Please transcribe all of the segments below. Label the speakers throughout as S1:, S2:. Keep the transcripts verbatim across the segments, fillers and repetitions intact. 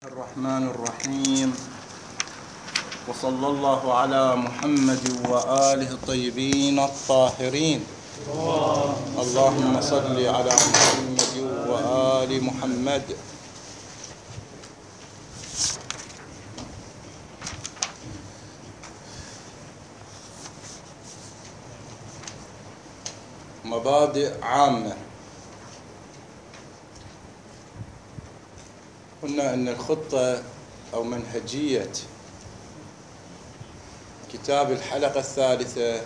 S1: الرحمن الرحيم، وصلى الله على محمد وآله الطيبين الطاهرين. اللهم صل على محمد وآل محمد. مبادئ عامة. قلنا أن الخطة أو منهجية كتاب الحلقة الثالثة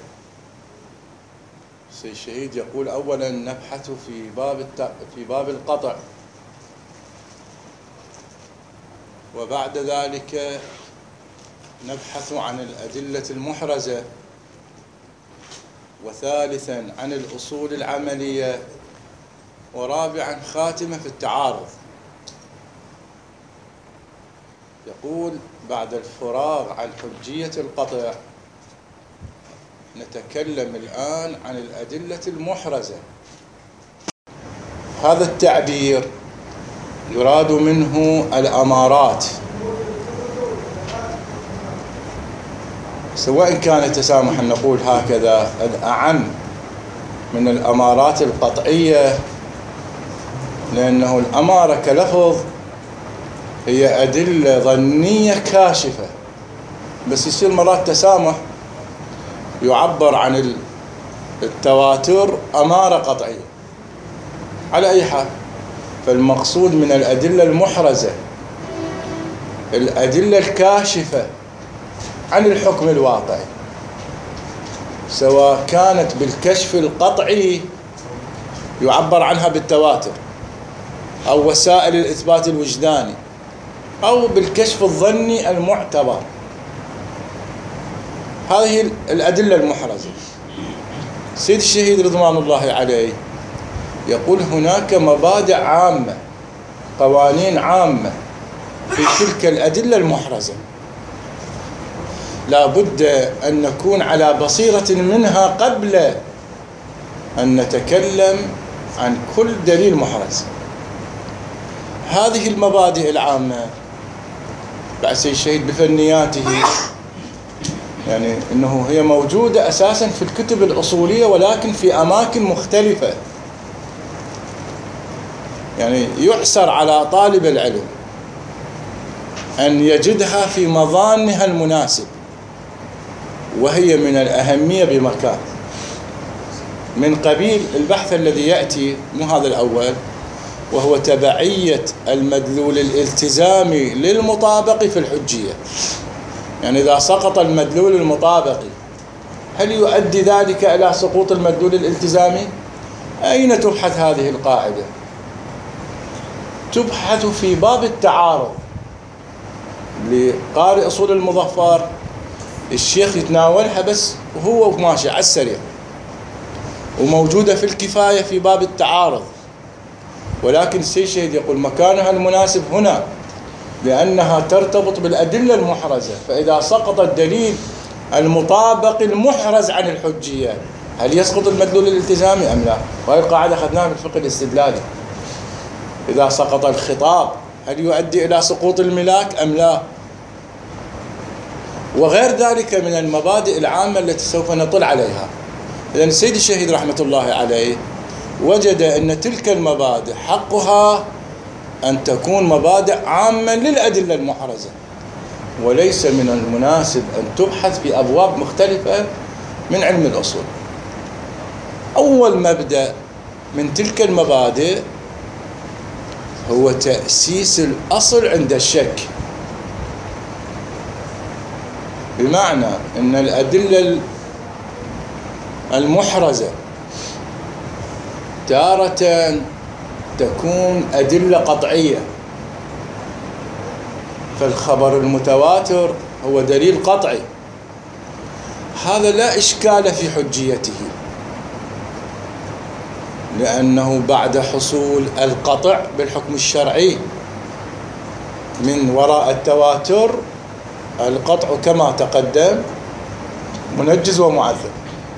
S1: سي الشهيد يقول: أولا نبحث في باب الت... في باب القطع، وبعد ذلك نبحث عن الأدلة المحرزة، وثالثا عن الأصول العملية، ورابعا خاتمة في التعارض. يقول: بعد الفراغ عن حجية القطع نتكلم الآن عن الأدلة المحرزة. هذا التعبير يراد منه الأمارات، سواء كان تسامحا نقول هكذا الأعم من الأمارات القطعية، لأنه الأمارة كلفظ هي أدلة ظنية كاشفة، بس يصير مرات تسامح يعبر عن التواتر أمارة قطعية. على أي حال، فالمقصود من الأدلة المحرزة الأدلة الكاشفة عن الحكم الواقعي، سواء كانت بالكشف القطعي يعبر عنها بالتواتر، أو وسائل الإثبات الوجداني، أو بالكشف الظني المعتبر. هذه الأدلة المحرزة. سيد الشهيد رضوان الله عليه يقول: هناك مبادئ عامة، قوانين عامة في تلك الأدلة المحرزة، لا بد أن نكون على بصيرة منها قبل أن نتكلم عن كل دليل محرز. هذه المبادئ العامة بعد سيد الشهيد بفنياته، يعني أنه هي موجودة أساسا في الكتب الأصولية، ولكن في أماكن مختلفة. يعني يعسر على طالب العلم أن يجدها في مظانها المناسب، وهي من الأهمية بمكان، من قبيل البحث الذي يأتي، مو هذا الأول، وهو تبعية المدلول الالتزامي للمطابق في الحجية. يعني إذا سقط المدلول المطابقي هل يؤدي ذلك إلى سقوط المدلول الالتزامي؟ أين تبحث هذه القاعدة؟ تبحث في باب التعارض لقارئ أصول المظفر. الشيخ يتناولها بس وهو ماشي على السريع، وموجودة في الكفاية في باب التعارض، ولكن السيد الشهيد يقول مكانها المناسب هنا، لأنها ترتبط بالأدلة المحرزة. فإذا سقط الدليل المطابق المحرز عن الحجية هل يسقط المدلول الالتزامي أم لا؟ وهي القاعدة أخذناها في الفقه الاستدلالي. إذا سقط الخطاب هل يؤدي إلى سقوط الملاك أم لا؟ وغير ذلك من المبادئ العامة التي سوف نطل عليها. إذن السيد الشهيد رحمة الله عليه وجد أن تلك المبادئ حقها أن تكون مبادئ عامة للأدلة المحرزة، وليس من المناسب أن تبحث في أبواب مختلفة من علم الأصول. أول مبدأ من تلك المبادئ هو تأسيس الأصل عند الشك، بمعنى أن الأدلة المحرزة تارة تكون أدلة قطعية، فالخبر المتواتر هو دليل قطعي، هذا لا إشكال في حجيته، لأنه بعد حصول القطع بالحكم الشرعي من وراء التواتر، القطع كما تقدم منجز ومعذب.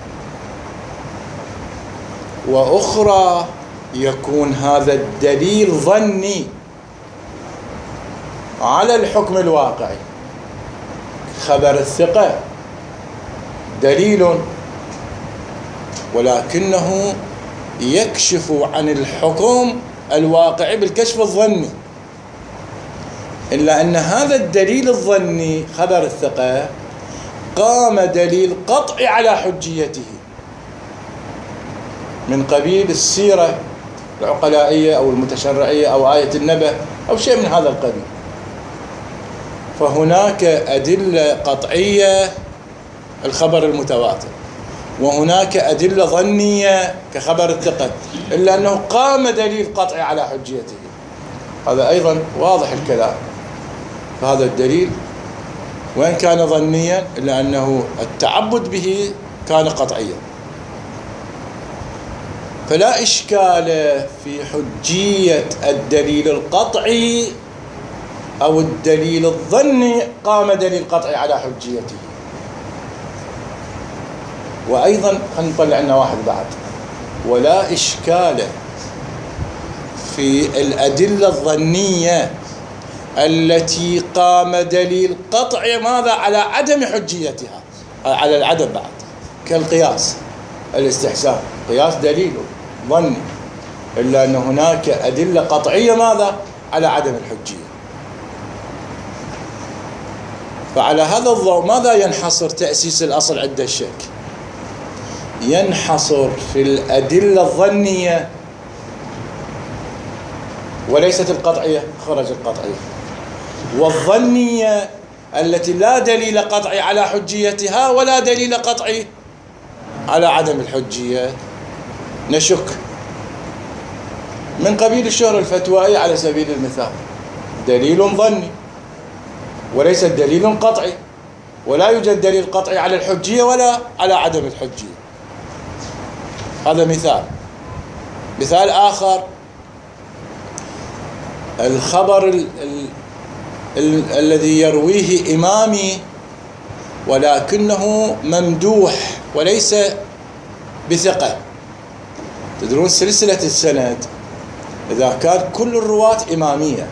S1: وأخرى يكون هذا الدليل ظني، على الحكم الواقعي. خبر الثقة دليل ولكنه يكشف عن الحكم الواقعي بالكشف الظني، إلا أن هذا الدليل الظني خبر الثقة قام دليل قطعي على حجيته من قبيل السيرة العقلائية أو المتشرعية أو آية النبأ أو شيء من هذا القبيل. فهناك أدلة قطعية الخبر المتواتر، وهناك أدلة ظنية كخبر الثقة، إلا أنه قام دليل قطعي على حجيته. هذا أيضا واضح الكلام. فهذا الدليل وإن كان ظنيا إلا أنه التعبد به كان قطعيا. فلا إشكال في حجية الدليل القطعي أو الدليل الظني قام دليل قطعي على حجيته. وأيضا خلينا نطلع لنا واحد بعد. ولا إشكال في الأدلة الظنية التي قام دليل قطعي ماذا على عدم حجيتها، على العدم بعد، كالقياس الاستحسان. قياس دليل ظني إلا أن هناك أدلة قطعية ماذا على عدم الحجية. فعلى هذا الضوء ماذا ينحصر تأسيس الأصل عند الشك؟ ينحصر في الأدلة الظنية وليست القطعية، خرج القطعية، والظنية التي لا دليل قطعي على حجيتها ولا دليل قطعي على عدم الحجية نشك. من قبيل الشهرة الفتوائية على سبيل المثال دليل ظني وليس دليل قطعي، ولا يوجد دليل قطعي على الحجية ولا على عدم الحجية. هذا مثال. مثال آخر الخبر ال ال ال الذي يرويه إمامي ولكنه ممدوح وليس بثقة. تدرون سلسلة السند إذا كان كل الرواة إمامية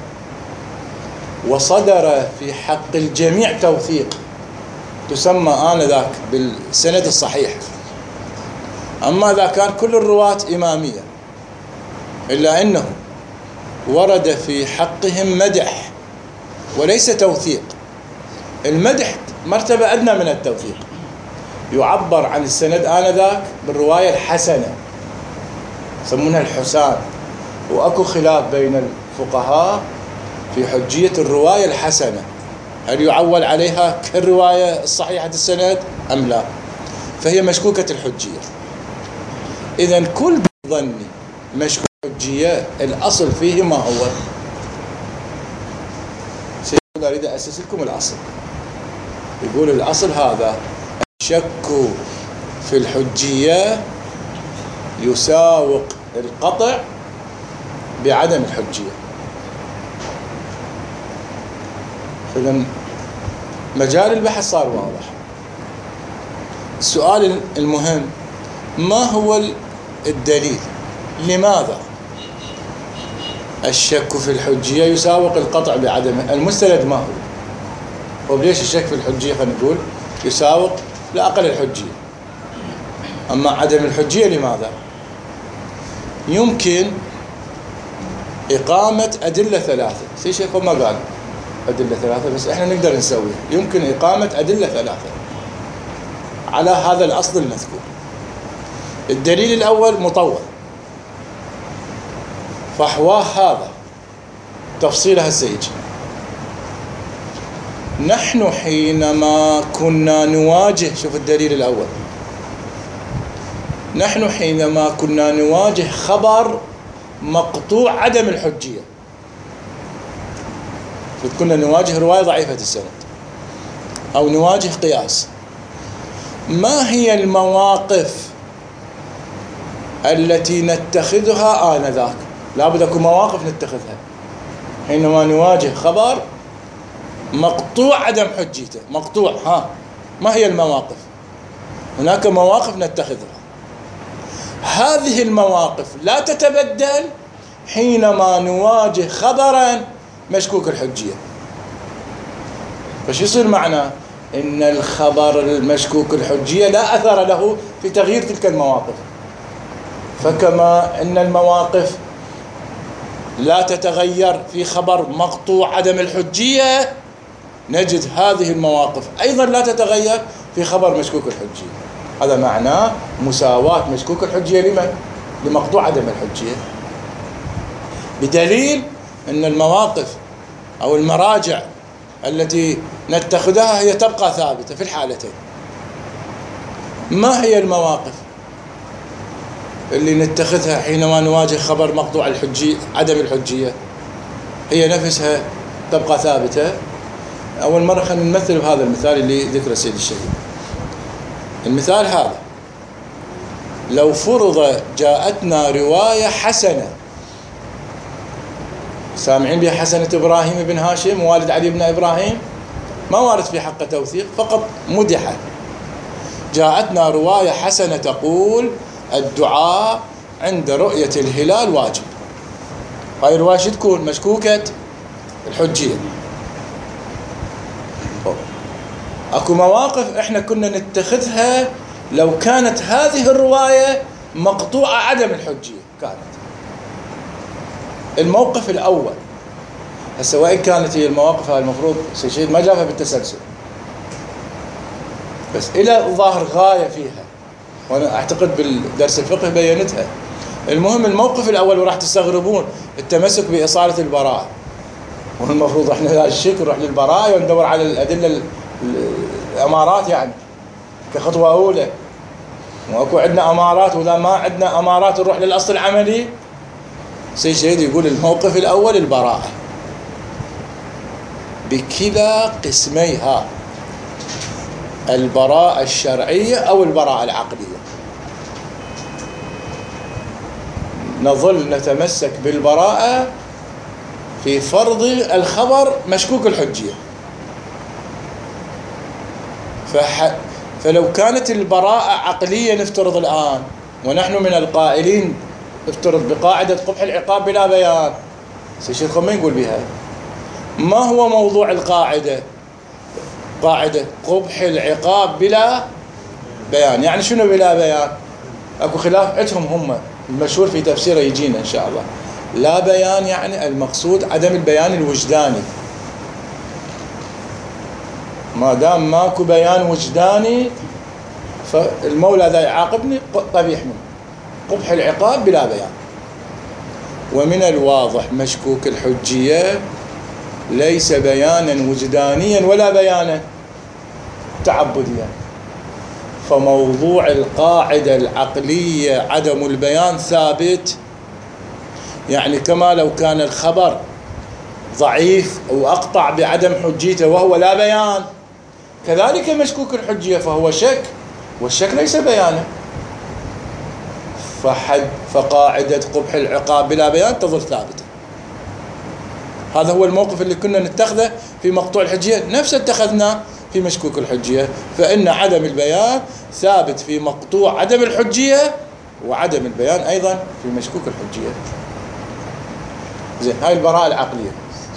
S1: وصدر في حق الجميع توثيق تسمى آنذاك بالسند الصحيح. أما إذا كان كل الرواة إمامية إلا أنه ورد في حقهم مدح وليس توثيق، المدح مرتبة أدنى من التوثيق، يعبر عن السند آنذاك بالرواية الحسنة يسمونها الحسان. وأكو خلاف بين الفقهاء في حجية الرواية الحسنة، هل يعول عليها كالرواية الصحيحة السند أم لا؟ فهي مشكوكة الحجية. إذن كل ظني مشكوك الحجية الأصل فيه ما هو؟ سيقول أريد أسس لكم الأصل. يقول الأصل هذا الشك في الحجية يساوق القطع بعدم الحجية. إذن مجال البحث صار واضح. السؤال المهم ما هو الدليل؟ لماذا الشك في الحجية يساوق القطع بعدمه؟ المستند ما هو؟ وليش الشك في الحجية خلينا نقول يساوق لا أقل الحجية، أما عدم الحجية لماذا؟ يمكن إقامة أدلة ثلاثة. في شيخ ما قال أدلة ثلاثة بس إحنا نقدر نسويها. يمكن إقامة أدلة ثلاثة على هذا الأصل المذكور. الدليل الأول مطول فحواه هذا تفصيلها السيج. نحن حينما كنا نواجه، شوف الدليل الأول، نحن حينما كنا نواجه خبر مقطوع عدم الحجية، كنا نواجه رواية ضعيفة السند أو نواجه قياس، ما هي المواقف التي نتخذها آنذاك؟ لابد أكون مواقف نتخذها حينما نواجه خبر مقطوع عدم حجيته. مقطوع، ها ما هي المواقف؟ هناك مواقف نتخذها. هذه المواقف لا تتبدل حينما نواجه خبرا مشكوك الحجية. فش يصير معناه؟ إن الخبر المشكوك الحجية لا أثر له في تغيير تلك المواقف. فكما أن المواقف لا تتغير في خبر مقطوع عدم الحجية، نجد هذه المواقف أيضا لا تتغير في خبر مشكوك الحجية. هذا معناه مساواة مشكوك الحجية لمن؟ لمقطوع عدم الحجية، بدليل أن المواقف أو المراجع التي نتخذها هي تبقى ثابتة في الحالتين. ما هي المواقف اللي نتخذها حينما نواجه خبر مقطوع الحجية عدم الحجية؟ هي نفسها تبقى ثابتة. أول مرة خلينا نمثل بهذا المثال اللي ذكر السيد الشهيد. المثال هذا لو فرض جاءتنا رواية حسنة، سامعين بها حسنة إبراهيم بن هاشم والد علي بن إبراهيم، ما وارد في حق توثيق، فقط مدحة. جاءتنا رواية حسنة تقول الدعاء عند رؤية الهلال واجب. هاي الرواية شو تكون؟ مشكوكة الحجية. اكو مواقف احنا كنا نتخذها لو كانت هذه الرواية مقطوعة عدم الحجية. كانت الموقف الأول، هسه وإن كانت هي المواقف هاي المفروض سيشهد ما جابها بالتسلسل، بس إلى ظاهر غاية فيها، وأنا أعتقد بالدرس الفقه بينتها. المهم الموقف الأول، وراح تستغربون التمسك بإصالة البراءة، والمفروض احنا لا الشك نروح للبراءة وندور على الأدلة الأمارات يعني كخطوة أولى. واكو عندنا أمارات، وإذا ما عندنا أمارات نروح للأصل العملي. سيد شهيد يقول الموقف الأول البراءة بكلا قسميها، البراءة الشرعية أو البراءة العقلية. نظل نتمسك بالبراءة في فرض الخبر مشكوك الحجية. فح... فلو كانت البراءة عقلية نفترض الآن، ونحن من القائلين افترض بقاعدة قبح العقاب بلا بيان، سيشير الخميني يقول بها ما هو موضوع القاعدة؟ قاعدة قبح العقاب بلا بيان، يعني شنو بلا بيان؟ اكو خلاف عندهم هم، المشهور في تفسيره يجينا ان شاء الله. لا بيان يعني المقصود عدم البيان الوجداني. ما دام ماكو بيان وجداني فالمولى ذا يعاقبني قبيح منه. قبح العقاب بلا بيان. ومن الواضح مشكوك الحجية ليس بيانا وجدانيا ولا بيانا تعبديا. فموضوع القاعدة العقلية عدم البيان ثابت، يعني كما لو كان الخبر ضعيف أو أقطع بعدم حجيته وهو لا بيان، كذلك مشكوك الحجية فهو شك، والشك ليس بيانا. فحد فقاعدة قبح العقاب بلا بيان تظل ثابتة. هذا هو الموقف اللي كنا نتخذه في مقطوع الحجية، نفس اتخذناه في مشكوك الحجية. فإن عدم البيان ثابت في مقطوع عدم الحجية، وعدم البيان أيضا في مشكوك الحجية. زين، هاي البراءة العقلية.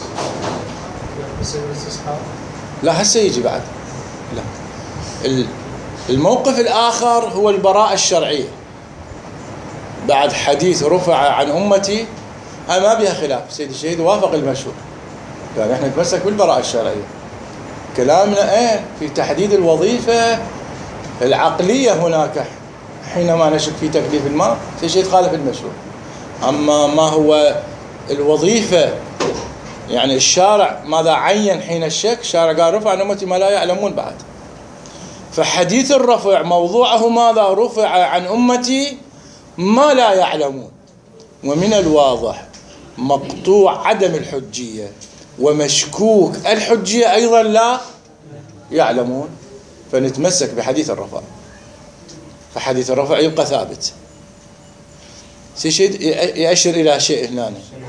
S1: لا هسه يجي بعد. لا، الموقف الآخر هو البراءة الشرعية. بعد حديث رفع عن أمتي، هاي ما بها خلاف، سيد الشهيد وافق المشهور، يعني احنا نتمسك بالبراءة الشرعية. كلامنا ايه في تحديد الوظيفة العقلية هناك حينما نشك في تكليف الماء، سيد الشهيد خالف المشهور. أما ما هو الوظيفة، يعني الشارع ماذا عين حين الشك؟ الشارع قال رفع عن أمتي ما لا يعلمون بعد. فحديث الرفع موضوعه ماذا؟ رفع عن أمتي ما لا يعلمون. ومن الواضح مقطوع عدم الحجية ومشكوك الحجية أيضا لا يعلمون، فنتمسك بحديث الرفع. فحديث الرفع يبقى ثابت. سيشهد يأشر إلى شيء هنا،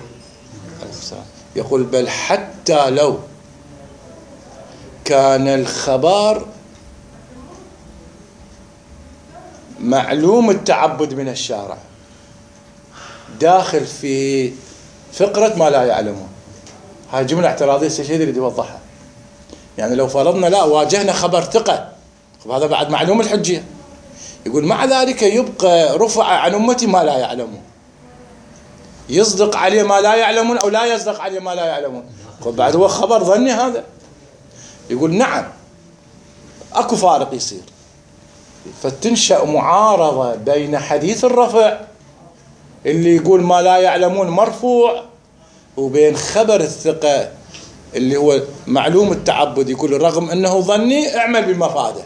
S1: يقول بل حتى لو كان الخبر معلوم التعبد من الشارع داخل في فقرة ما لا يعلمون. هاي جملة اعتراضية السيد اللي يوضحها. يعني لو فرضنا لا واجهنا خبر ثقة، هذا بعد معلوم الحجية. يقول مع ذلك يبقى رفع عن أمتي ما لا يعلمون، يصدق عليه ما لا يعلمون أو لا يصدق عليه ما لا يعلمون، بعد هو خبر ظني هذا. يقول نعم أكو فارق يصير، فتنشأ معارضة بين حديث الرفع اللي يقول ما لا يعلمون مرفوع، وبين خبر الثقة اللي هو معلوم التعبد يقول رغم أنه ظني اعمل بمفاده.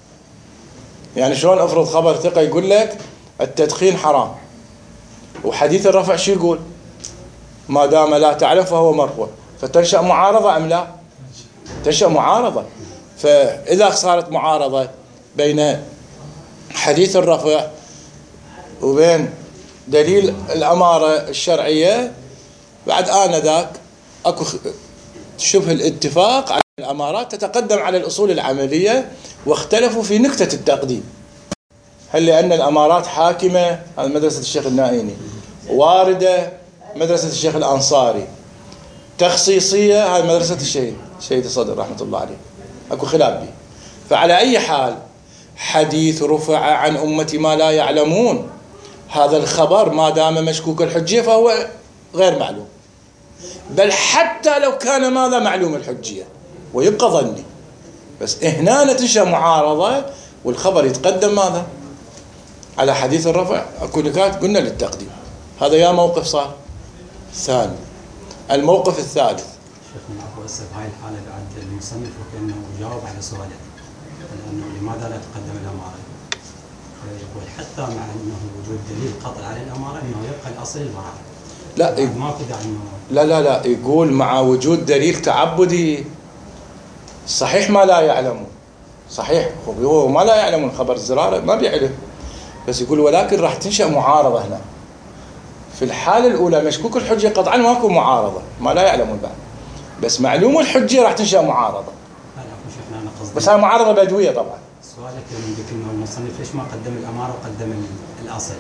S1: يعني شلون افرض خبر ثقة يقول لك التدخين حرام، وحديث الرفع شو يقول؟ ما دام لا تعلم فهو مرفوع، فتنشأ معارضة أم لا؟ تنشأ معارضة. فإذا صارت معارضة بين حديث الرفع وبين دليل الأمارة الشرعية، بعد آنذاك أكو شبه الاتفاق على الأمارات تتقدم على الأصول العملية، واختلفوا في نكتة التقديم. هل لأن الأمارات حاكمة، هذا مدرسة الشيخ النائيني، واردة مدرسة الشيخ الأنصاري، تخصيصية هذه مدرسة الشهيد الشهيد الصدر رحمة الله عليه، أكو خلاف به. فعلى أي حال حديث رفع عن أمتي ما لا يعلمون، هذا الخبر ما دام مشكوك الحجية فهو غير معلوم، بل حتى لو كان ماذا معلوم الحجية ويبقى ظني، بس هنا تنشأ معارضة والخبر يتقدم ماذا على حديث الرفع. أكو نكات قلنا للتقديم. هذا يا موقف صار ثاني. الموقف الثالث
S2: شيخنا أبو أسف، هاي الحالة بعد المصنف وكأنه جاوب على سؤاله لأنه لماذا لا تقدم الأمارة، يقول حتى مع أنه وجود دليل قطع على الأمارة أنه يبقى الأصل البراءة.
S1: لا
S2: ي... ما كذا عنه.
S1: لا لا لا يقول مع وجود دليل تعبدي صحيح ما لا يعلمون، صحيح هو ما لا يعلمون خبر الزرارة ما بيعلم، بس يقول ولكن راح تنشأ معارضة هنا. في الحالة الأولى مشكوك الحجة قطعا ماكو معارضة، ما لا يعلمون بعد، بس معلوم الحجة راح تنشأ معارضة. بس هاي معارضة بدوية طبعا.
S2: سؤالك لما قلت انه المصنف ليش ما قدم الأمارة وقدم الأصل؟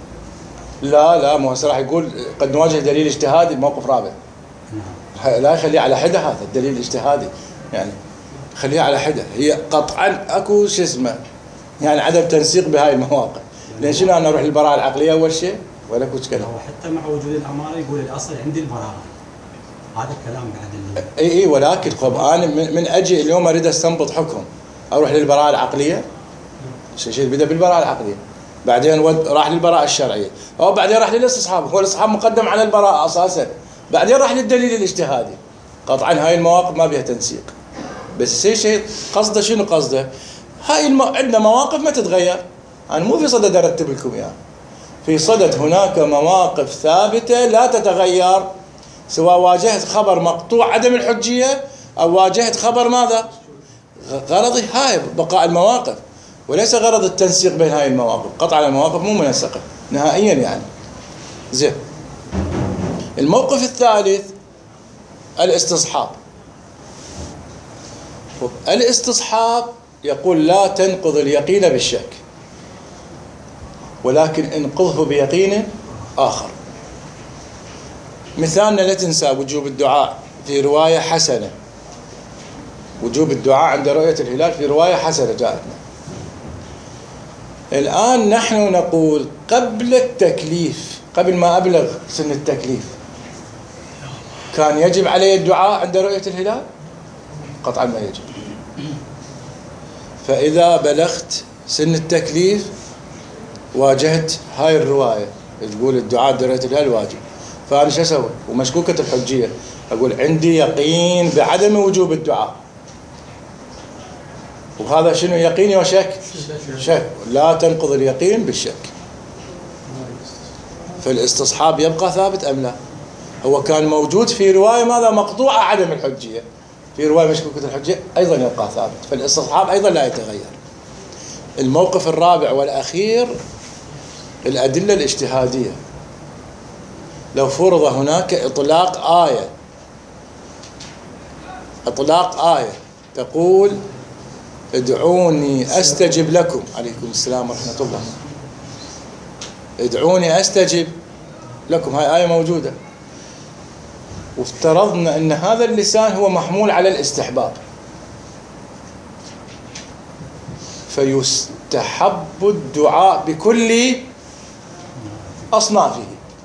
S1: لا لا مو هسه راح يقول قد نواجه دليل اجتهادي بموقف رابع. نعم. لا يخليه على حدة هذا الدليل الاجتهادي، يعني خليه على حدة. هي قطعا اكو شو اسمه يعني عدم تنسيق بهاي المواقع. لان شنو انا اروح للبراءة العقلية اول شيء ولا كوش كلام؟
S2: هو حتى مع وجود الأمارة يقول الأصل عندي البراءة. هذا الكلام بعد
S1: اي اي ولكن طب انا من اجي اليوم اريد استنبط حكم اروح للبراءة العقلية، شيء شيء بدا بالبراءة العقلية، بعدين ود راح للبراءة الشرعية، او بعدين راح للاستصحاب، هو الاستصحاب مقدم على البراءة اساسا، بعدين راح للدليل الاجتهادي. قطعا هاي المواقف ما بها تنسيق. بس شيء شيء قصده شنو قصده؟ هاي الم... عندنا مواقف ما تتغير، انا مو في صدد ارتب لكم اياها، في صدد هناك مواقف ثابتة لا تتغير، سواء واجهت خبر مقطوع عدم الحجية أو واجهت خبر ماذا؟ غرضي هاي بقاء المواقف، وليس غرض التنسيق بين هاي المواقف. قطع المواقف مو منسقة نهائيا يعني. زين. الموقف الثالث الاستصحاب. الاستصحاب يقول لا تنقض اليقين بالشك، ولكن انقضه بيقين آخر. مثالنا لا تنسى وجوب الدعاء في رواية حسنة، وجوب الدعاء عند رؤية الهلال في رواية حسنة جاءتنا. الآن نحن نقول قبل التكليف، قبل ما أبلغ سن التكليف، كان يجب علي الدعاء عند رؤية الهلال؟ قطعا ما يجب. فإذا بلغت سن التكليف واجهت هاي الرواية تقول الدعاء عند رؤية الهلال واجب، فأنا شو أسوي؟ ومشكوكة الحجية، أقول عندي يقين بعدم وجوب الدعاء. وهذا شنو يقيني وشك؟ شك. لا تنقض اليقين بالشك. فالاستصحاب يبقى ثابت أم لا؟ هو كان موجود في رواية ماذا مقطوعة عدم الحجية، في رواية مشكوكة الحجية أيضا يبقى ثابت، فالاستصحاب أيضا لا يتغير. الموقف الرابع والأخير الأدلة الاجتهادية. لو فرض هناك إطلاق آية، إطلاق آية تقول ادعوني أستجب لكم، عليكم السلام ورحمة الله، ادعوني أستجب لكم، هاي آية موجودة، وافترضنا أن هذا اللسان هو محمول على الاستحباب، فيستحب الدعاء بكل أصنافه.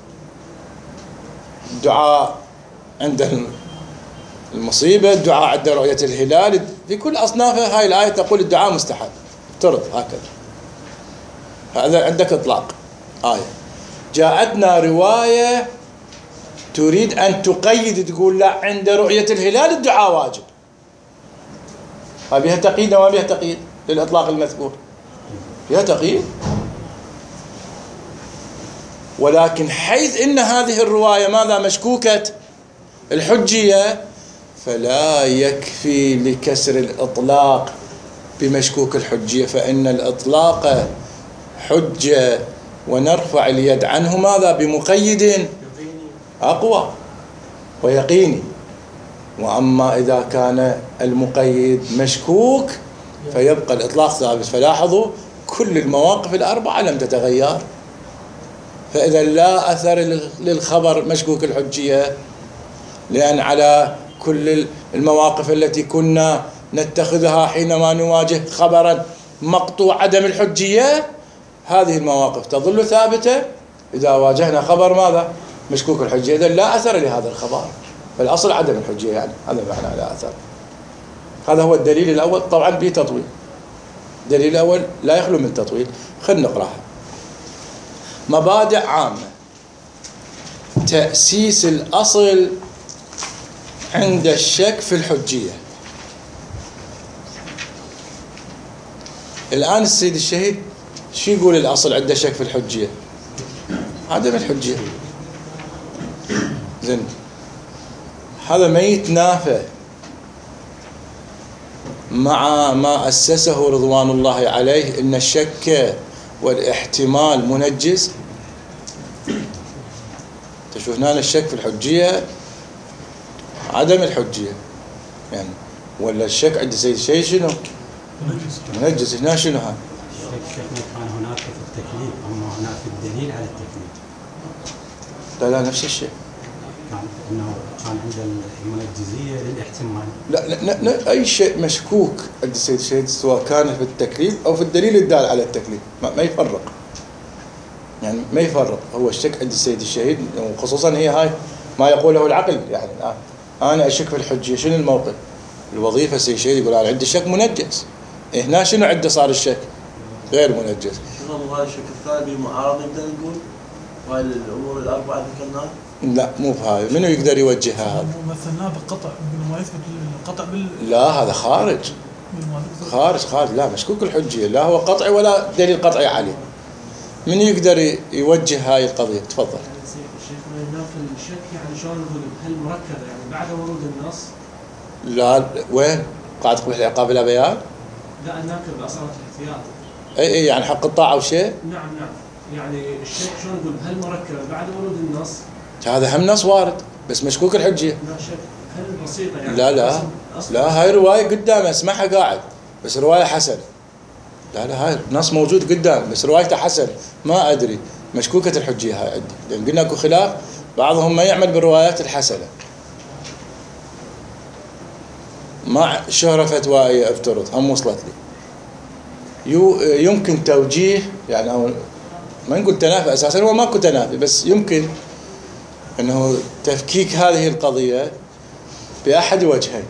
S1: الدعاء عند المصيبة، الدعاء عند رؤية الهلال، في كل أصنافه. هاي الآية تقول الدعاء مستحب، افترض هكذا. هذا عندك إطلاق آية. جاءتنا رواية تريد أن تقيد، تقول لا، عند رؤية الهلال الدعاء واجب. هذه بها تقييد وما بها تقييد للإطلاق المذكور؟ بها تقييد. ولكن حيث إن هذه الرواية ماذا مشكوكة الحجية، فلا يكفي لكسر الإطلاق بمشكوك الحجية، فإن الإطلاق حجة ونرفع اليد عنه ماذا بمقيد أقوى ويقيني. وأما إذا كان المقيد مشكوك فيبقى الإطلاق ثابت. فلاحظوا كل المواقف الأربعة لم تتغير. فإذا لا أثر للخبر مشكوك الحجية، لأن على كل المواقف التي كنا نتخذها حينما نواجه خبرا مقطوع عدم الحجية، هذه المواقف تظل ثابتة إذا واجهنا خبر ماذا مشكوك الحجية. إذا لا أثر لهذا الخبر، فالأصل عدم الحجية، يعني هذا معنى لا أثر. هذا هو الدليل الأول، طبعا به تطويل. الدليل الأول لا يخلو من تطويل. خلنا نقرأها. مبادئ عامة. تأسيس الأصل عند الشك في الحجية. الآن السيد الشهيد شو يقول الأصل عند الشك في الحجية؟ عدم الحجية. زين، هذا ما يتنافى مع ما أسسه رضوان الله عليه إن الشك والاحتمال منجز. تشوف هنا الشك في الحجية عدم الحجية يعني، ولا الشك عند السيد الشهيد شنو؟ منجز. هنا شنو هذا؟
S2: الشك كان هناك في التكليف، أما هناك في الدليل على التكليف.
S1: لا لا نفس الشيء.
S2: يعني انه كان عند المنجزيه للاحتمال.
S1: لا, لا, لا اي شيء مشكوك عند السيد الشهيد سواء كان في التكليف او في الدليل الدال على التكليف، ما, ما يفرق. يعني ما يفرق. هو الشك عند السيد الشهيد، وخصوصا هي هاي ما يقوله العقل. يعني الان انا اشك في الحجيه، شنو الموقف؟ الوظيفه السيد الشهيد يقول انا عندي شك منجز. هنا شنو عنده صار الشك؟ غير منجز.
S3: شنو هذا الشك الثاني معارض نقدر نقول؟ وهاي الامور الاربعه ذكرناها؟
S1: لا مو بهاي. منو يقدر يوجهها هذا؟
S4: مثلناه بالقطع ما يثبت القطع بال
S1: لا هذا خارج خارج خارج لا مشكوك الحجيه، لا هو قطعي ولا دليل قطعي عليه. من يقدر يوجه هاي القضيه؟ تفضل.
S5: شيخنا هنا في الشك يعني شلون نقول هل مركب يعني بعد ورود النص؟
S1: لا وين؟ قاعد تقول العقاب لا بيان؟
S5: لا الناكب باصاله الاحتياط.
S1: اي اي يعني حق الطاعه وشيء؟
S5: نعم نعم. يعني الشك شلون نقول هل مركب بعد ورود النص؟
S1: هذا هم نص وارد بس مشكوك الحجيه.
S5: لا شك هل بسيطه يعني؟
S1: لا لا لا هاي روايه قدام اسمعها قاعد، بس روايه حسن. لا لا هاي نص موجود قدام بس روايته حسن، ما ادري مشكوكه الحجيه هاي عندي، لان قلنا اكو خلاف، بعضهم ما يعمل بالروايات الحسنه. مع شهره فتوائيه افترض هم وصلت لي، يمكن توجيه يعني، أو ما نقول تنافي اساسا، هو ماكو تنافي، بس يمكن انه تفكيك هذه القضيه باحد وجهين.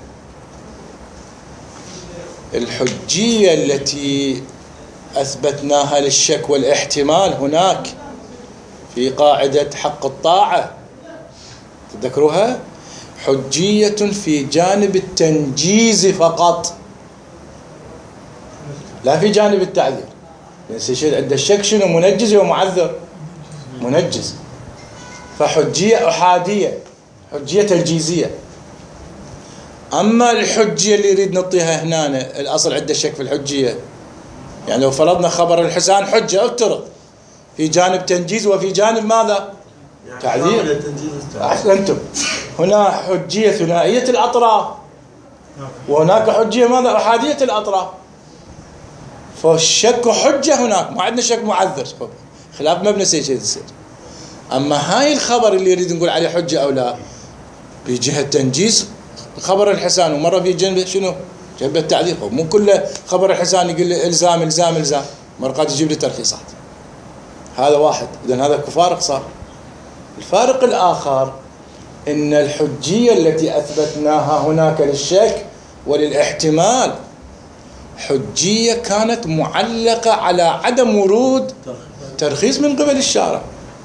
S1: الحجيه التي اثبتناها للشك والاحتمال هناك في قاعده حق الطاعه، تذكروها؟ حجيه في جانب التنجيز فقط، لا في جانب التعذير. يعني عند الشك شنو؟ منجز ومعذر. منجز، فحجيه احاديه، حجيه تنجيزيه. اما الحجيه اللي يريد نعطيها هنا الاصل عند الشك في الحجيه، يعني لو فرضنا خبر الحسان حجه افترض في جانب تنجيز وفي جانب ماذا؟ يعني تعذير. احسنتم. هنا حجيه ثنائيه الاطراف وهناك حجيه ماذا؟ احاديه الاطراف. فالشك حجه هناك، ما عندنا شك معذر، خلاف مبنى سيد السير. اما هاي الخبر اللي يريد نقول عليه حجه او لا بجهه تنجيز خبر الحسان، ومره في جنب شنو؟ جاب التعليق، مو كله خبر الحسان يقول لي الزام الزام الزام، مرقات يجيب لي ترخيصات. هذا واحد، اذا هذا فارق صار. الفارق الاخر ان الحجيه التي اثبتناها هناك للشك وللاحتمال حجيه كانت معلقه على عدم ورود ترخيص من قبل الشارع.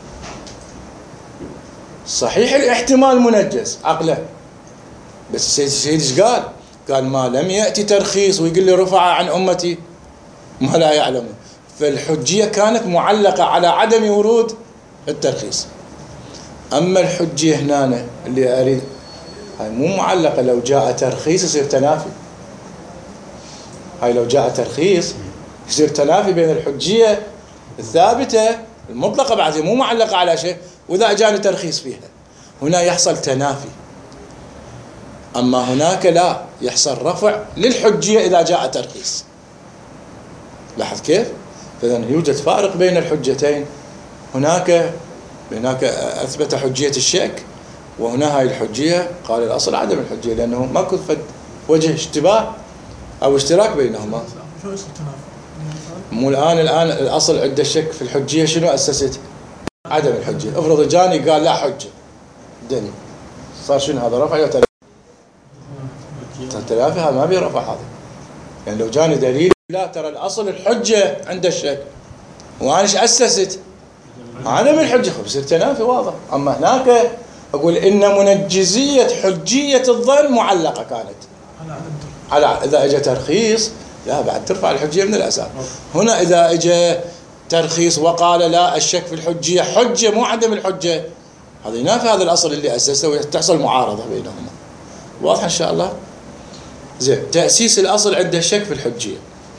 S1: صحيح الاحتمال منجز عقله، بس السيد السيد ايش قال؟ قال ما لم يأتي ترخيص ويقول لي رفع عن أمتي ما لا يعلمون. فالحجية كانت معلقة على عدم ورود الترخيص. أما الحجية هنا اللي أريد هاي مو معلقة، لو جاء ترخيص يصير تنافي. هاي لو جاء ترخيص يصير تنافي بين الحجية الثابتة المطلقة بعد مو معلقة على شيء، وإذا أجاني ترخيص فيها هنا يحصل تنافي. أما هناك لا، يحصل رفع للحجية إذا جاء ترخيص. لاحظ كيف؟ فإذا يوجد فارق بين الحجتين. هناك هناك أثبت حجية الشك، وهنا هاي الحجية قال الأصل عدم الحجية، لأنه ما كنت وجه اشتباه أو اشتراك بينهما.
S4: شو اسم التنافي؟
S1: مو الآن الآن الأصل عند الشك في الحجية شنو أسست؟ عدم الحجية. افرض جاني قال لا حجة دليل، صار شنو هذا؟ رفع يا تنافي؟ تنافي هذا ما بيرفع هذا. يعني لو جاني دليل لا ترى الأصل الحجة عند الشك وأنا ايش أسست؟ عدم الحجة، بصير تنافي واضح. أما هناك أقول إن منجزية حجية الظن معلقة كانت على إذا اجى ترخيص لا بعد ترفع الحجية من الأساس. هنا إذا اجى ترخيص وقال لا الشك في الحجية حجة مو عدم الحجة، هذا ينافي هذا الأصل اللي أسسه وتحصل معارضة بينهما. واضح إن شاء الله؟ زين. تأسيس الأصل عند الشك في الحجية.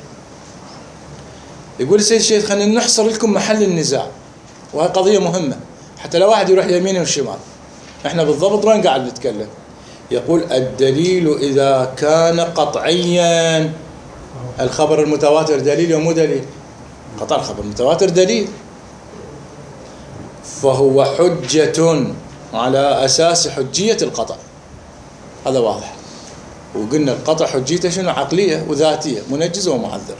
S1: يقول السيد الشيخ خلينا نحصر لكم محل النزاع، وهي قضية مهمة حتى لو واحد يروح يمين وشمال. احنا بالضبط وين قاعد نتكلم؟ يقول الدليل إذا كان قطعيا، الخبر المتواتر دليل ومو دليل؟ قطع الخبر المتواتر دليل، فهو حجة على أساس حجية القطع. هذا واضح. وقلنا القطع حجيته شنو؟ عقلية وذاتية، منجز ومعذر.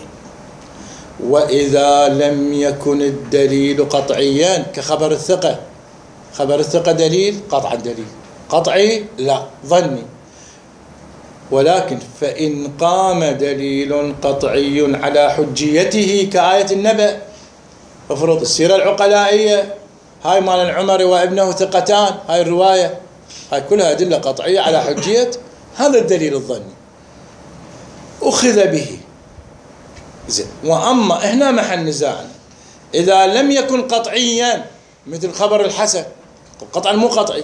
S1: وإذا لم يكن الدليل قطعيا كخبر الثقة، خبر الثقة دليل قطع الدليل، قطعي لا ظني. ولكن فإن قام دليل قطعي على حجيته كآية النبأ، افرض السيرة العقلائية هاي مال العمر وابنه ثقتان، هاي الرواية هاي كلها أدلة قطعية على حجية هذا الدليل الظني، أخذ به. زين. وأما هنا محل نزاعنا إذا لم يكن قطعيا مثل خبر الحسن، قطعا مو قطعي،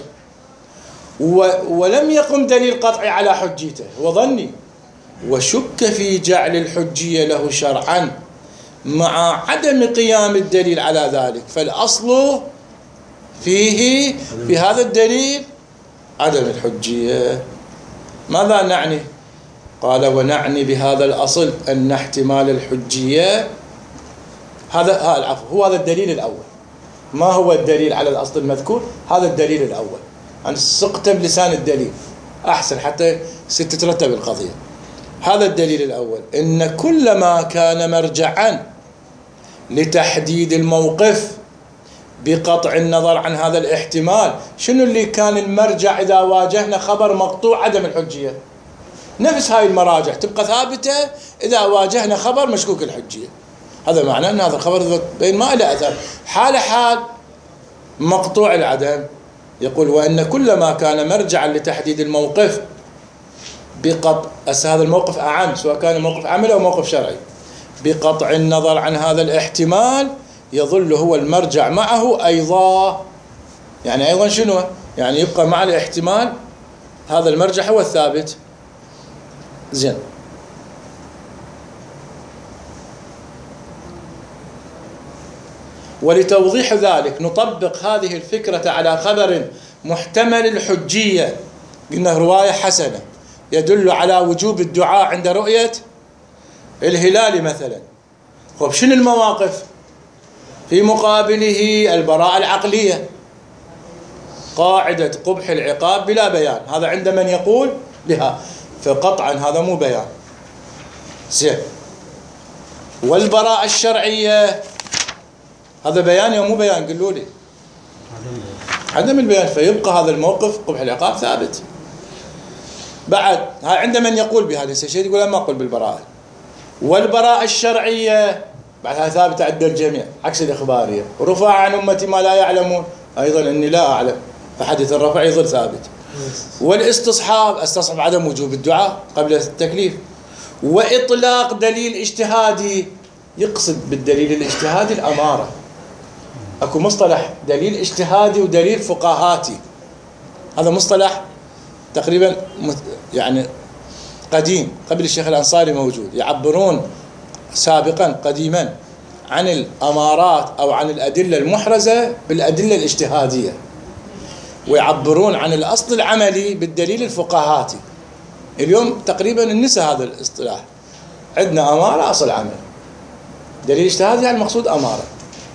S1: ولم يقم دليل قطعي على حجيته هو ظني، وشك في جعل الحجية له شرعا مع عدم قيام الدليل على ذلك، فالأصل فيه في هذا الدليل عدم الحجية. ماذا نعني؟ قال ونعني بهذا الأصل أن احتمال الحجية هذا ها العفو هو هذا الدليل الأول. ما هو الدليل على الأصل المذكور؟ هذا الدليل الأول. أنا سقت بلسان الدليل أحسن حتى ستترتب القضية. هذا الدليل الأول، إن كل ما كان مرجعا لتحديد الموقف بقطع النظر عن هذا الاحتمال. شنو اللي كان المرجع إذا واجهنا خبر مقطوع عدم الحجية؟ نفس هاي المراجع تبقى ثابتة إذا واجهنا خبر مشكوك الحجية. هذا معناه أن هذا الخبر بين ما له أثر، حال حال مقطوع العدم. يقول وأن كل ما كان مرجعا لتحديد الموقف بقطع، هذا الموقف أعم سواء كان موقف عمل أو موقف شرعي، بقطع النظر عن هذا الاحتمال يظل هو المرجع معه أيضا. يعني أيضا شنو؟ يعني يبقى مع الاحتمال هذا المرجع هو الثابت. زين. ولتوضيح ذلك نطبق هذه الفكرة على خبر محتمل الحجية. قلنا رواية حسنة يدل على وجوب الدعاء عند رؤية الهلال مثلا. خب شنو المواقف؟ في مقابله البراءة العقلية، قاعدة قبح العقاب بلا بيان، هذا عند من يقول بها، فقطعا هذا مو بيان. زين. والبراءة الشرعية هذا بيان يا مو بيان؟ قولوا لي. عدم البيان، فيبقى هذا الموقف قبح العقاب ثابت. بعد ها عند من يقول بهذا الشيء يقول أنا ما أقول بالبراءة. والبراءة الشرعية بعدها ثابتة عند الجميع عكس الإخبارية. ورفع عن أمتي ما لا يعلمون، أيضا إني لا أعلم، فحديث الرفع يظل ثابت. والاستصحاب استصحب عدم وجوب الدعاء قبل التكليف. وإطلاق دليل اجتهادي، يقصد بالدليل الاجتهادي الأمارة. أكو مصطلح دليل اجتهادي ودليل فقهاتي، هذا مصطلح تقريبا يعني قديم قبل الشيخ الأنصاري موجود. يعبرون سابقا قديما عن الأمارات أو عن الأدلة المحرزة بالأدلة الاجتهادية، ويعبرون عن الأصل العملي بالدليل الفقهاتي. اليوم تقريبا ننسى هذا الاصطلاح. عندنا أمارة أصل عمل، دليل اجتهادي يعني المقصود أمارة.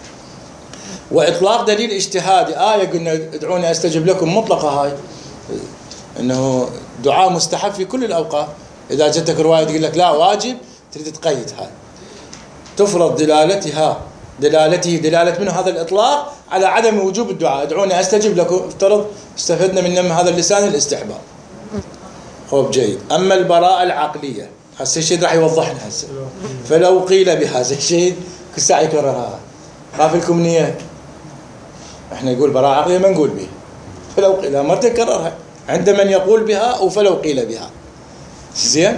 S1: وإطلاق دليل اجتهادي، آية قلنا ادعوني أستجب لكم مطلقة، هاي إنه دعاء مستحب في كل الأوقات. إذا جتك رواية تقول لك لا واجب تريد تقيد، هاي تفرض دلالتها دلالته دلالة منه هذا الإطلاق على عدم وجوب الدعاء. ادعوني أستجب لكم، افترض استفدنا من هذا اللسان الاستحباب. خوب جيد. أما البراءة العقلية هسه الشيء راح يوضحنا هسه. فلو قيل بهذا الشيء كل ساعة يكررها، خاف لكم نية. احنا نقول براءة عقلية ما نقول به، فلو قيل مرة تكررها عند من يقول بها وفلو قيل بها. زين.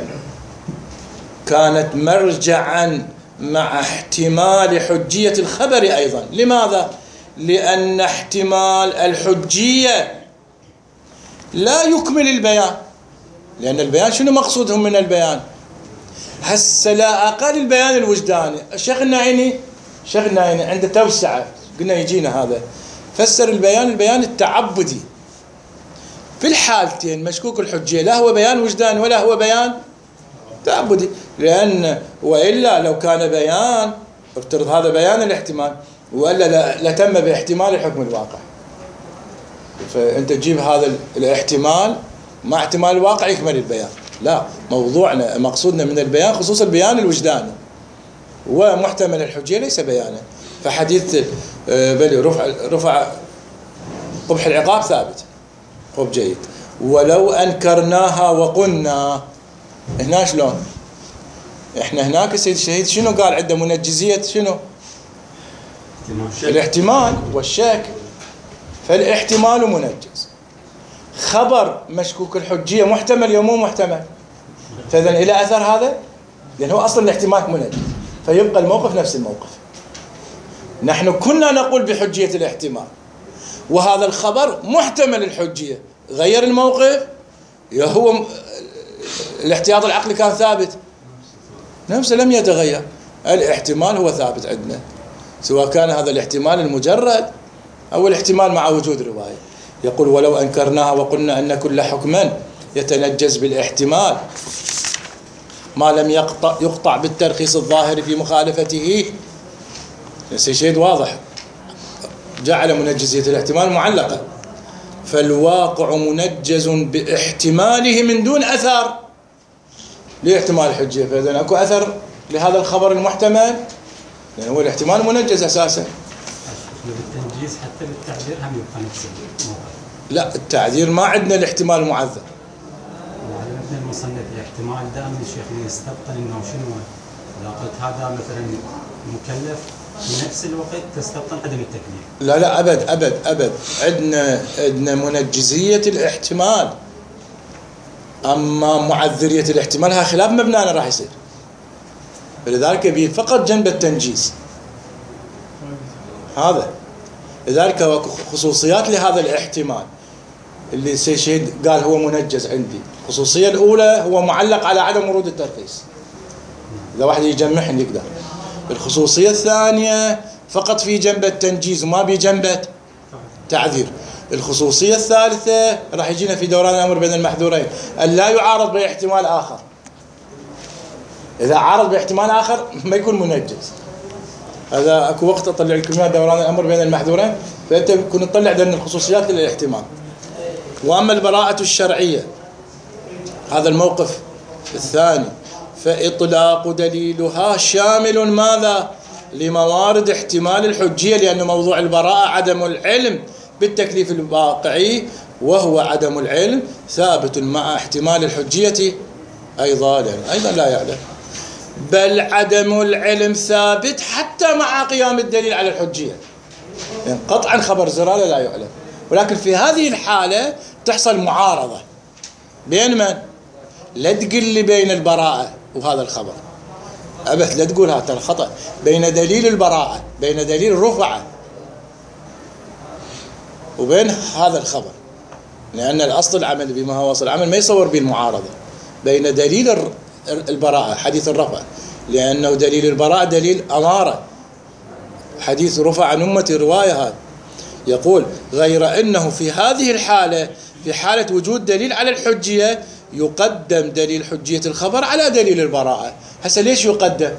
S1: كانت مرجعا مع احتمال حجية الخبر أيضا. لماذا؟ لأن احتمال الحجية لا يكمل البيان، لأن البيان شنو مقصودهم من البيان؟ هسه لا أقل البيان الوجداني. الشيخ الناعيني الشيخ الناعيني عنده توسعة، قلنا يجينا هذا، فسر البيان البيان التعبدي. في الحالتين مشكوك الحجية لا هو بيان وجداني ولا هو بيان تعبدي، لأن وإلا لو كان بيان افترض هذا بيان الاحتمال وإلا لتم باحتمال الحكم الواقع. فأنت تجيب هذا الاحتمال مع احتمال الواقع يكمل البيان. لا، موضوعنا مقصودنا من البيان خصوصا البيان الوجداني، ومحتمل الحجية ليس بيانا. فحديث بل رفع رفع قبح العقاب ثابت. خب جيد. ولو أنكرناها وقلنا، هنا شلون؟ احنا هناك السيد الشهيد شنو قال عنده منجزية شنو؟ الاحتمال والشك. فالاحتمال منجز. خبر مشكوك الحجية محتمل يوم مو محتمل، فإذا إلى أثر هذا، لأنه أصلا الاحتمال منجز، فيبقى الموقف نفس الموقف. نحن كنا نقول بحجية الاحتمال، وهذا الخبر محتمل الحجية، غير الموقف. هو الاحتياط العقلي كان ثابت نفسه لم يتغير، الاحتمال هو ثابت عندنا، سواء كان هذا الاحتمال المجرد أو الاحتمال مع وجود رواية. يقول ولو أنكرناها وقلنا أن كل حكما يتنجز بالاحتمال ما لم يقطع, يقطع بالترخيص الظاهر في مخالفته. الشيء واضح، جعل منجزية الاحتمال معلقة، فالواقع منجز باحتماله من دون أثر لاحتمال الحجية. فإذا أكو أثر لهذا الخبر المحتمل، لأن هو الاحتمال منجز أساسا.
S2: بالتنجيز حتى بالتعبير هم يبقى نفس الموقف.
S1: لا، التعذير ما عندنا الاحتمال معذر.
S2: يعني مثل المصنف الاحتمال دائما الشيخ يستبطن انه شنو، اذا قلت هذا مثلا مكلف في نفس الوقت تستبطن عدم التكليف.
S1: لا لا ابد ابد ابد، عندنا عندنا منجزية الاحتمال، اما معذرية الاحتمال ها خلاف مبنانا راح يصير، فلذلك يبي فقط جنب التنجيز هذا. لذلك خصوصيات لهذا الاحتمال اللي السيد قال هو منجز عندي. الخصوصية الأولى هو معلق على عدم ورود الترخيص، إذا واحد يجمعهم يقدر. الخصوصية الثانية فقط في جنب التنجيز وما بجنب تعذير. الخصوصية الثالثة راح يجينا في دوران الأمر بين المحذورين، أن لا يعارض باحتمال آخر. إذا عارض باحتمال آخر ما يكون منجز. هذا اكو وقت اطلع لكم اياه دوران الامر بين المحذورين، فانت تكون تطلع ذن الخصوصيات للاحتمال. واما البراءة الشرعية هذا الموقف الثاني، فإطلاق دليلها شامل ماذا؟ لموارد احتمال الحجية، لأن موضوع البراءة عدم العلم بالتكليف الواقعي، وهو عدم العلم ثابت مع احتمال الحجية أيضا، لأن أيضا لا يعلم، بل عدم العلم ثابت حتى مع قيام الدليل على الحجية، يعني قطعا خبر زرارة لا يعلم. ولكن في هذه الحالة تحصل معارضة بين من؟ لا تقل لي بين البراءة وهذا الخبر، أبد لا تقول هذا الخطأ، بين دليل البراءة، بين دليل الرفعة وبين هذا الخبر، لأن الأصل العمل بما هو أصل العمل ما يصور به المعارضة بين دليل البراءة حديث الرفع، لأنه دليل البراءة دليل أمارة، حديث رفع عن أمتي رواية هذا يقول، غير أنه في هذه الحالة في حالة وجود دليل على الحجية يقدم دليل حجية الخبر على دليل البراءة. هسه ليش يقدم؟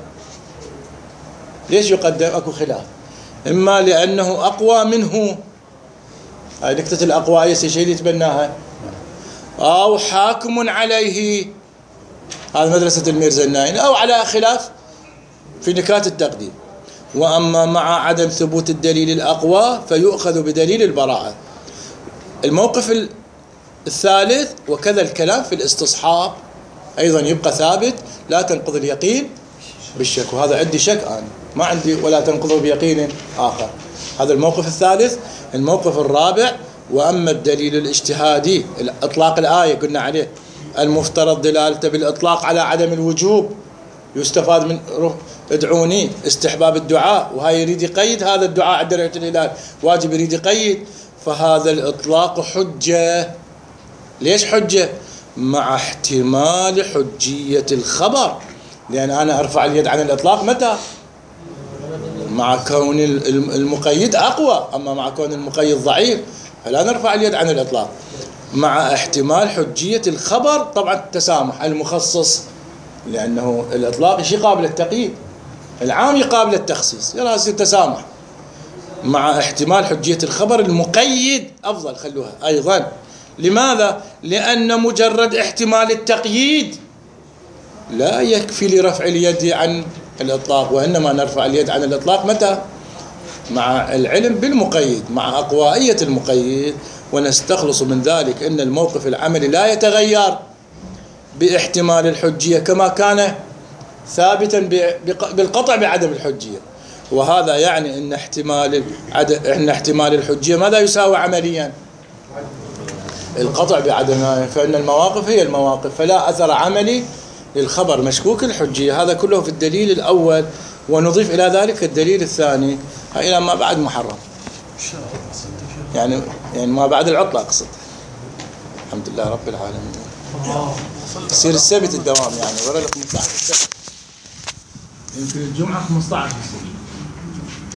S1: ليش يقدم؟ أكو خلاف، إما لأنه أقوى منه، هاي نكتة الأقوى شيء اللي يتبناها، أو حاكم عليه، هذا مدرسة الميرزا الناين، أو على خلاف في نكات التقديم. وأما مع عدم ثبوت الدليل الأقوى فيؤخذ بدليل البراءة. الموقف الثالث وكذا الكلام في الاستصحاب أيضا يبقى ثابت، لا تنقض اليقين بالشك، وهذا عندي شك أنا ما عندي ولا تنقضه بيقين آخر. هذا الموقف الثالث. الموقف الرابع، وأما الدليل الاجتهادي إطلاق الآية قلنا عليه المفترض دلالته بالإطلاق على عدم الوجوب، يستفاد من ادعوني استحباب الدعاء، وهاي يريد يقيد هذا الدعاء عند رؤية الهلال واجب يريد يقيد، فهذا الإطلاق حجة. ليش حجة؟ مع احتمال حجية الخبر، لأن أنا أرفع اليد عن الإطلاق متى؟ مع كون المقيد أقوى، أما مع كون المقيد ضعيف فلا نرفع اليد عن الإطلاق. مع احتمال حجية الخبر طبعا تسامح المخصص، لأنه الإطلاق شيء قابل التقييد، العام يقابل التخصيص، يلا يصير تسامح. مع احتمال حجية الخبر المقيد أفضل، خلوها أيضا. لماذا؟ لأن مجرد احتمال التقييد لا يكفي لرفع اليد عن الإطلاق، وإنما نرفع اليد عن الإطلاق متى؟ مع العلم بالمقيد، مع أقوائية المقيد، ونستخلص من ذلك أن الموقف العملي لا يتغير باحتمال الحجية كما كان ثابتا بالقطع بعدم الحجية. وهذا يعني أن احتمال أن احتمال الحجية ماذا يساوي عمليا؟ القطع بعدم، فإن المواقف هي المواقف، فلا أثر عملي للخبر مشكوك الحجية. هذا كله في الدليل الأول، ونضيف إلى ذلك الدليل الثاني إلى ما بعد محرم، يعني يعني ما بعد العطلة أقصد. الحمد لله رب العالمين. يصير السبت الدوام، يعني ورا لكم خمسة عشر السبت، يمكن الجمعة خمسة عشر.